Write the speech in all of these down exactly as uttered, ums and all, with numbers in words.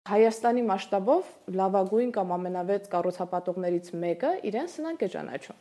Հայաստանի մասշտաբով լավագույն կամ ամենավեծ կառուցապատողներից մեկը իրեն սնանկ է ճանաչում։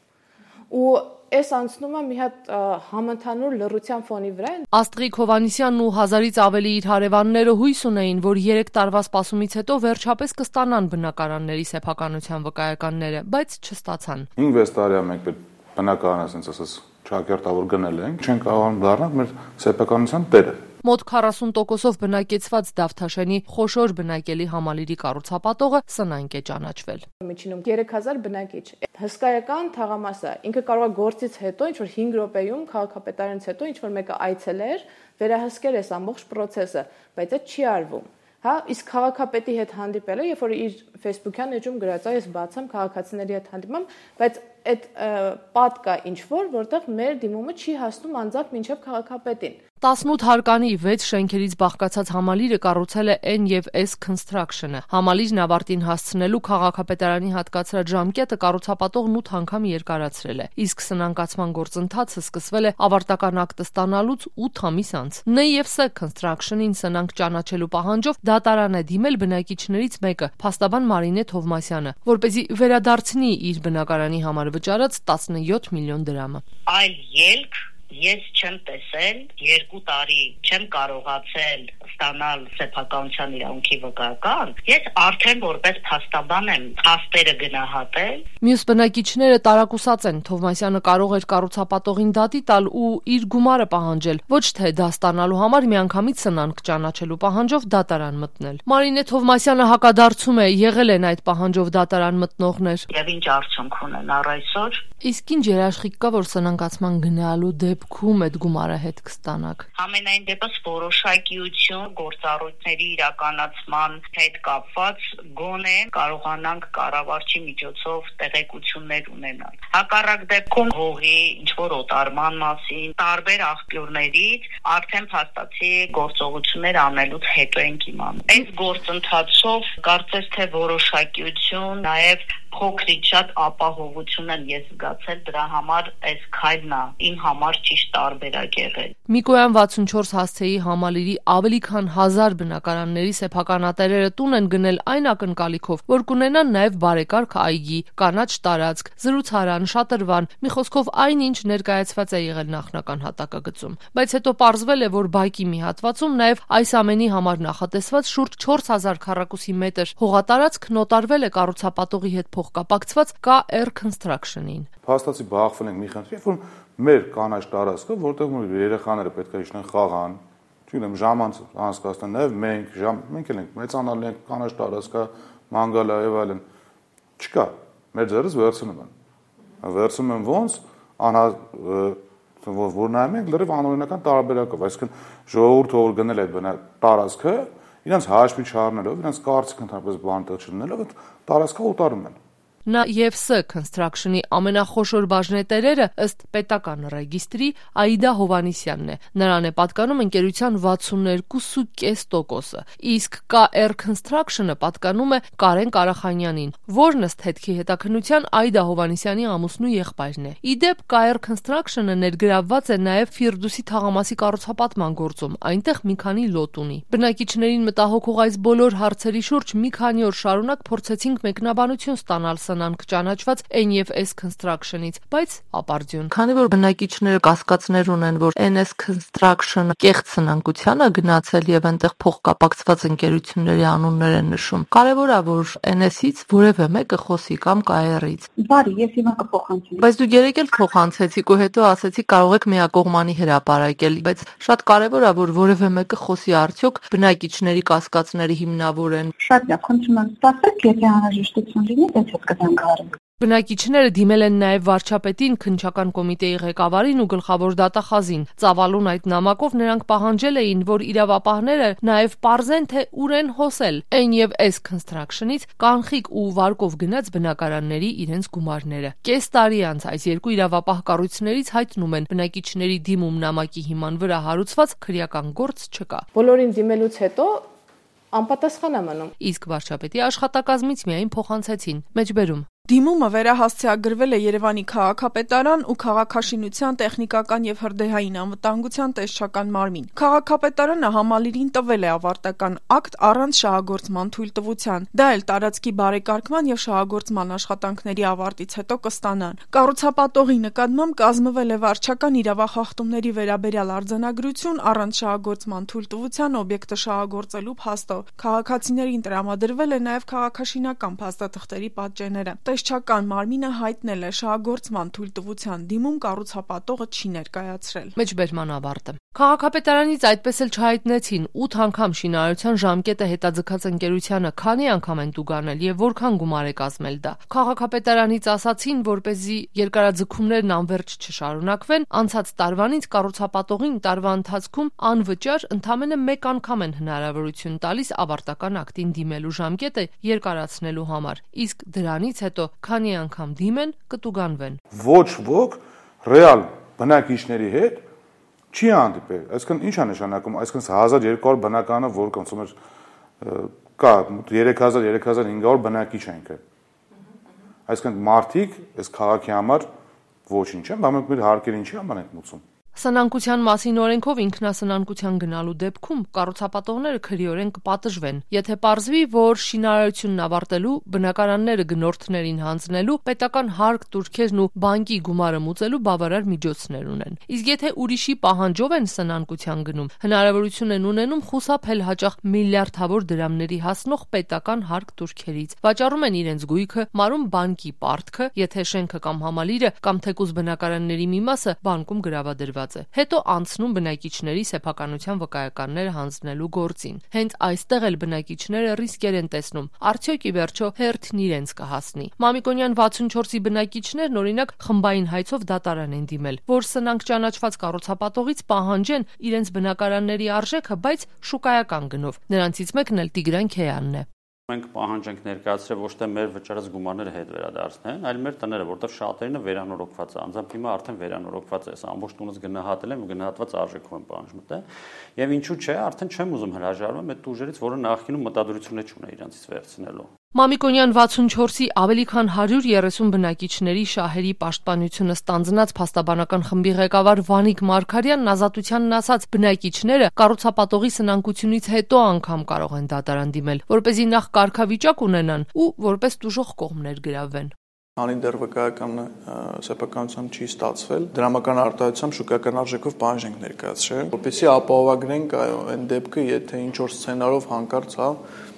Ու այս անցնում է մի հատ համընդհանուր լռության ֆոնի վրա։ Աստղիկ Հովհաննիսյանն ու հազարից ավելի իր հարևանները հույս ունեին, որ երեք տարվա սպասումից հետո վերջապես կստանան բնակարանների սեփականության վկայականները, բայց չստացան։ հինգ-վեց տարի մենք բնակարանը ասենց ասած ճակերտավոր գնել ենք, չենք կարողանում դառնալ մեր սեփականության տերը։ Մոտ քառասուն տոկոսով բնակեցված Դավթաշենի խոշոր բնակելի համալիրի կառուցապատողը սնանկ է ճանաչվել։ Միջինում երեք հազար բնակիչ։ Հսկայական թաղամասը, ինքը կարող է գործից հետո ինչ-որ հինգ րոպեում քաղաքապետարանից հետո ինչ-որ մեկը այցելեր, վերահսկեր այս ամբողջ process-ը, բայց այդ չի արվում։ Հա, իսկ քաղաքապետի հետ հանդիպելը, երբ որ իր Facebook-յան էջում գրած է, ես բացեմ քաղաքացիների հետ հանդիպում, բայց այդ պատ կա ինչ-որ, որտեղ մեր դիմումը չի հասնում անձամբ մինչև քաղաքապետին։ տասնութ հարկանի վեց շենքերից բաղկացած համալիրը կառուցել է N և S Construction-ը։ Համալիրն ավարտին հասցնելու քաղաքապետարանի հատկացրած ժամկետը կառուցապատողն ութ անգամ երկարացրել է, իսկ սնանկացման գործընթացը սկսվել է ավարտական ակտը ստանալուց ութ ամիս անց։ N և S Construction-ին սնանկ ճանաչելու պահանջով դատարան է դիմել բնակիչներից մեկը, փաստաբան Մարինե Թովմասյանը, որպեսզի վերադարձնի իր բնակարանի համար վճարած տասնյոթ միլիոն դրամը։ Այլ ելք ես չեմ տեսել, երկու տարի չեմ կարողացել ստանալ սեփականության իրավունքի վկայական, ես արդեն որպես փաստաբան եմ փաստերը գնահատել։ Մյուս բնակիչները տարակուսած են, Թովմասյանը կարող էր կառուցապատողին դատի տալ ու իր գումարը պահանջել, ոչ թե դա ստանալու համար միանգամից սնանկ ճանաչելու պահանջով դատարան մտնել։ Մարինե Թովմասյանը հակադարձում է, եղել են այդ պահանջով դատարան մտնողներ։ Եվ ինչ արդյունք ունեն առ այսօր։ Իսկ ինչ երաշխիք կա, որ սնանկացման գնալու դեպքում այդ գումարը հետ կստանաք։ Համենայն դեպս որոշակիություն գործառույթների իրականացման հետ կապված գոնե կարողանանք կառավարչի միջոցով տեղեկություններ ունենալ։ Հակառակ դեպքում հողի ինչ-որ օտարման մասին տարբեր աղբյուրներից արդեն փաստացի գործողություններ անելուց հետո ենք իմանում։ Այս գործընթացով կարծես թե որոշակիություն, նաև փոքրիկ շատ ապահովություն եմ ես զգացել, դրա համար այս քայլն է իմ համար ճիշտ տարբերակ եղել։ Միկոյան վաթսունչորս հասցեի համալիրի ավելի քան հազար բնակարանների սեփականատերերը տուն են գնել այն ակնկալիքով, որ կունենան նաև բարեկարգ այգի, կանաչ տարածք, զրուցարան, շատրվան, մի խոսքով այնինչ ներկայացված է եղել նախնական հատակագծում։ Բայց հետո պարզվել է, որ բակի մի հատվածում նաև այս ամենի համար նախատեսված շուրջ չորս հազար քառակուսի մետր հողատարածք նոտարվել է կառուցապատողի հետ փոխկապակցված K R Construction-ին։ Փաստացի բախվել ենք մի խնդրի, որ մեր կանաչ տարածքը, որտեղ մեր երեխաները պետք է իջնեն խաղան, չգիտեմ, ժամանց անցկացնեն, նաև մենք, ժամ, մենք էլ ենք մեծանալ ենք կանաչ տարածքը, մանգալա եւ այլն։ Չկա, մեր ձեռս վերցնում են։ Վերցնում են ոնց, անհա որ նայում ենք լրիվ անօրինական տարբերակով, այսինքն ժողովուրդը որ գնել է այդ տարածքը, իրենց հաշվի չառնելով, իրենց կարծիք ընդհանրապես բան տղնելով, այդ տարածքը ուտարում են։ Նա և S Construction-ի ամենախոշոր բաժնետերերը ըստ պետական ռեգիստրի Աիդա Հովհաննիսյանն է։ Նրան է պատկանում ընկերության վաթսուններկու կόμμα պենս տոկոսը, իսկ K R Construction-ը պատկանում է Կարեն Կարախանյանին, որն ըստ հետքի հետաքննության Աիդա Հովհաննիսյանի ամուսնու եղբայրն է։ Ի դեպ K R Construction-ը ներգրավված է նաև Ֆիրդուսի թաղամասի կառուցապատման գործում, այնտեղ մի քանի լոտ ունի։ Բնակիչներին մտահոգող այս բոլոր հարցերի շուրջ մի քանի օր շարունակ փորձեցինք մեկնաբանություն ստանալ սնանկ ճանաչված N և S Construction-ից, բայց ապարդյուն։ Քանի որ բնակիչները կասկածներ ունեն, որ N S Construction-ը կեղծ սնանկության է գնացել եւ այնտեղ փոխկապակցված ընկերությունների անուններ են նշում, կարեւոր է, որ N S-ից որևէ մեկը խոսի կամ K R-ից։ Բարի, ես հիմա կփոխանցեմ։ Բայց դուք երեք էլ փոխանցեցիք ու հետո ասեցիք կարող եք միակողմանի հրապարակել, բայց շատ կարեւոր է, որ որևէ մեկը խոսի արդյոք բնակիչների կասկածների հիմնավորեն։ Շատ լավ, խնդրում եմ սպասեք, եթե անհրաժեշտություն լինի, դες հետ կզանգահարեմ։ Բնակիչները դիմել են նաև վարչապետին, քննչական կոմիտեի ղեկավարին ու գլխավոր դատախազին։ Ծավալուն այդ նամակով նրանք պահանջել էին, որ իրավապահները նաև պարզեն, թե ուր են հոսել N և S Construction-ից կանխիկ ու վարկով գնաց բնակարանների իրենց գումարները։ Կես տարի անց այս երկու իրավապահ կառույցներից հայտնում են, բնակիչների դիմում նամակի հիման վրա հարուցված քրեական գործ չկա։ Բոլորին դիմելուց հետո անպատասխան է մնում։ Իսկ վարչապետի աշխատակազմից միայն փոխանցեցին մեջբերում։ Դիմումը վերահասցեագրվել է Երևանի քաղաքապետարան ու քաղաքաշինության տեխնիկական եւ հրդեհային անվտանգության տեսչական մարմին։ Քաղաքապետարանը համալիրին տվել է ավարտական ակտ առանց շահագործման թույլտվության։ Դա էլ տարածքի բարեկարգման եւ շահագործման աշխատանքների ավարտից հետո կստանան։ Կառուցապատողի նկատմամբ կազմվել է վարչական իրավախախտումների վերաբերյալ արձանագրություն առանց շահագործման թույլտվության օբյեկտը շահագործելու փաստով։ Քաղաքացիներին տրամադրվել է նաեւ քաղաքաշինական փաստաթղթերի պատճենները։ Տեսչական մարմինը հայտնել է շահագործման թույլտվության դիմում կառուցապատողը չի ներկայացրել։ Մեջբերման ավարտը։ Քաղաքապետարանից այդպես էլ չհայտնեցին ութ անգամ շինարարության ժամկետը հետաձգած ընկերությանը քանի անգամ են տուգանել եւ որքան գումար է կազմել դա։ Քաղաքապետարանից ասացին, որպեսզի երկարաձգումներն անվերջ չշարունակվեն, անցած տարվանից կառուցապատողին տարվա ընթացքում անվճար ընդամենը մեկ անգամ են հնարավորություն տալիս ավարտական ակտին դիմելու ժամկետը երկարացնելու համար, իսկ դրանից հետո քանի անգամ դիմեն կտուգանվեն։ Ոչ ոք ռեալ բնակիչների հետ չի հանդիպել։ Այսինքն ի՞նչ է նշանակում, այսինքն հազար երկու հարյուր բնականը, որ կոնսում էր կա երեք հազար երեք հազար հինգ հարյուր բնակիչ են ինքը։ Այսինքն մարդիկ այս քաղաքի համար ոչինչ են, բայց մենք մեր հարկերին չի համար ենք մուծում։ Սնանկության մասին օրենքով ինքնասնանկության գնալու դեպքում կառուցապատողները քրեորեն կպատժվեն, եթե պարզվի, որ շինարարությունն ավարտելու, բնակարանները գնորդներին հանձնելու, պետական հարկ տուրքերն ու բանկի գումարը մուծելու բավարար միջոցներ ունեն։ Իսկ եթե ուրիշի պահանջով են սնանկության գնում, հնարավորություն են ունենում խուսափել հաճախ միլիարդավոր դրամների հասնող պետական հարկ տուրքերից։ Վաճառում են իրենց գույքը, մարում բանկի պարտքը, եթե շենքը կամ համալիրը կամ թեկուզ բնակարանների մի մասը բանկում գրավադրված։ Հետո անցնում բնակիչների սեփականության վկայականները հանձնելու գործին։ Հենց այստեղ էլ բնակիչները ռիսկեր են տեսնում, արդյոք ի վերջո հերթն իրենց կհասնի։ Մամիկոնյան վաթսունչորսի բնակիչներն օրինակ խմբային հայցով դատարան են դիմել, որ սնանկ ճանաչված կառուցապատողից պահանջեն իրենց բնակարանների արժեքը, բայց շուկայական գնով։ Նրանցից մեկն էլ Տիգրան Քեյանն է։ Մենք պահանջ ենք ներկայացրել ոչ թե մեր վճարած գումարները հետ վերադարձնեն, այլ մեր տները, որտեղ շատերինը վերանորոգված է, անձամբ հիմա արդեն վերանորոգված է, ամբողջ տունս գնահատել եմ, գնահատված արժեքով եմ պահանջ մտել, եւ ինչու՞ չէ, արդեն չեմ ուզում հրաժարվել այդ ուժերից, որը նախկինում մտադրություն չունե իրանցից վերցնելու։ Մամիկոնյան վաթսունչորսի ավելի քան հարյուր երեսուն բնակիչների շահերի պաշտպանությունը ստանձնած փաստաբանական խմբի ղեկավար Վանիկ Մարգարյանն ազատությանն ասաց, բնակիչները կառուցապատողի սնանկությունից հետո անգամ կարող են դատարան դիմել, որպեսզի նախ կարգավիճակ ունենան ու որպես տուժող կողմներ գրավվեն։ Քանի դեռ վկայական սեփականությամբ չի ստացվել, դրամական արտահայտությամբ շուկայական արժեքով պահանջ ենք ներկայացրել, որպեսզի ապահովագրենք այն դեպքը, եթե ինչ-որ սցենարով հանկարծ հա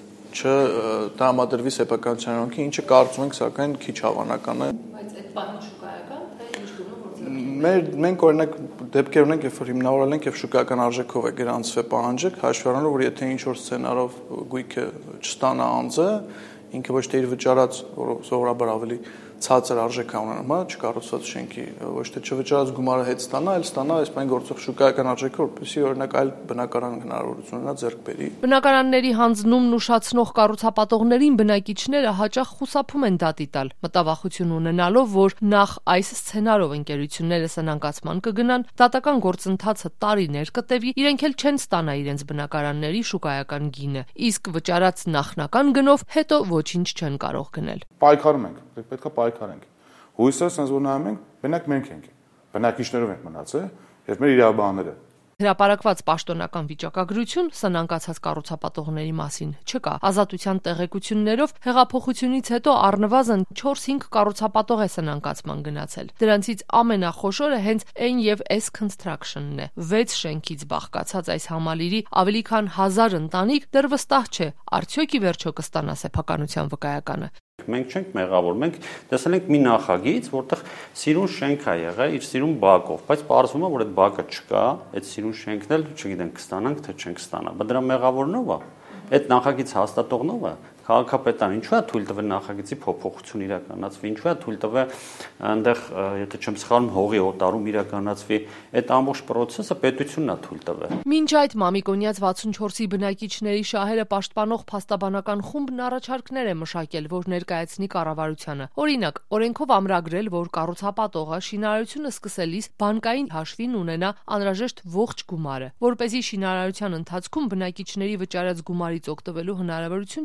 չտրամադրվի սեփականության օրենքի, ինչը կարծում ենք, սակայն քիչ հավանական է։ Բայց այդ պահանջ շուկայական, թե ինչ գումարով գործարկվում։ Մեր մենք օրինակ դեպքեր ունենք, երբ որ հիմնավորել ենք եւ շուկայական արժեքով է գրանցվել պահանջը, հաշվի առնելով, որ եթե ինչ-որ սցենարով գույքը չստանա անձը, ինքը ոչ թե իր վճարած, որը սովորաբար ավելի ցածր արժեք ունենում, հա, չկառուցված շենքի, ոչ թե չվճարած գումարը հետ ստանա, այլ ստանա այս բան գործող շուկայական արժեքը, որպեսզի օրինակ այլ բնակարան հնարավորություն ունենա ձեռք բերի։ Բնակարանների հանձնումն ուշացնող կառուցապատողներին բնակիչները հաճախ խուսափում են դատի տալ, մտավախություն ունենալով, որ նախ այս սցենարով ընկերությունները սնանկացման կգնան, դատական գործընթացը տարիներ կտևի, իրենք էլ չեն ստանա իրենց բնակարանների շուկայական գինը, իսկ վճարած նախնական գնով հետո ոչինչ չեն կարող գնել։ Պայքարում ենք, պետք է պայքարենք։ Հույսը sense որ նայում ենք, մենակ մենք ենք։ Բնակիչներով ենք մնացել եւ մեր իրավաբանները։ Հրապարակված պաշտոնական վիճակագրություն սնանկացած կառուցապատողների մասին չկա։ Ազատության տեղեկություններով հեղափոխությունից հետո առնվազն չորս-հինգ կառուցապատող է սնանկացման գնացել։ Դրանցից ամենախոշորը հենց N եւ S Construction-ն է։ վեց շենքից բաղկացած այս համալիրի ավելի քան հազար ընտանիք դեռ վստահ չէ, արդյոք ի վերջո կստանա սեփականության վկայականը։ Մենք չենք մեղավոր, մենք տեսել ենք մի նախագիծ, որտեղ սիրուն շենք է եղել իր սիրուն բակով, բայց պարզվում է, որ այդ բակը չկա, այդ սիրուն շենքն էլ չգիտենք կստանանք թե չենք ստանա։ Բայց դրա մեղավորն ով է։ Այդ նախագիծ հաստատողն ով է։ Քաղաքապետարան ինչու է թույլ տվել նախագծի փոփոխություն իրականացվի, ինչու է թույլ տվել այնտեղ, եթե չեմ սխալվում, հողի օտարում իրականացվի, այդ ամբողջ process-ը պետությունն է թույլ տվել։ Մինչ այդ Մամիկոնյաց վաթսունչորսի բնակիչների շահերը պաշտպանող փաստաբանական խումբն առաջարկներ է մշակել, որ ներկայացնի կառավարությանը։ Օրինակ, օրենքով ամրագրել, որ կառուցապատողը շինարարությունը սկսելիս բանկային հաշվին ունենա անհրաժեշտ ողջ գումարը, որպեսզի շինարարության ընթացքում բնակիչների վճարած գումարից օգտվելու հնարավորություն չունենա,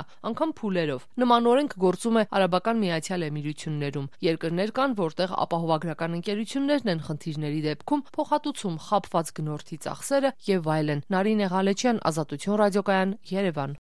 անգամ փուլերով։ Նման օրենք գործում է Արաբական Միացյալ Էմիրություններում։ Երկրներ կան, որտեղ ապահովագրական ընկերություններն են խնդիրների դեպքում փոխհատուցում խաբված գնորդի ծախսերը եւ այլն։ Նարինե Ղալեչյան, Ազատություն ռադիոկայան, Երևան։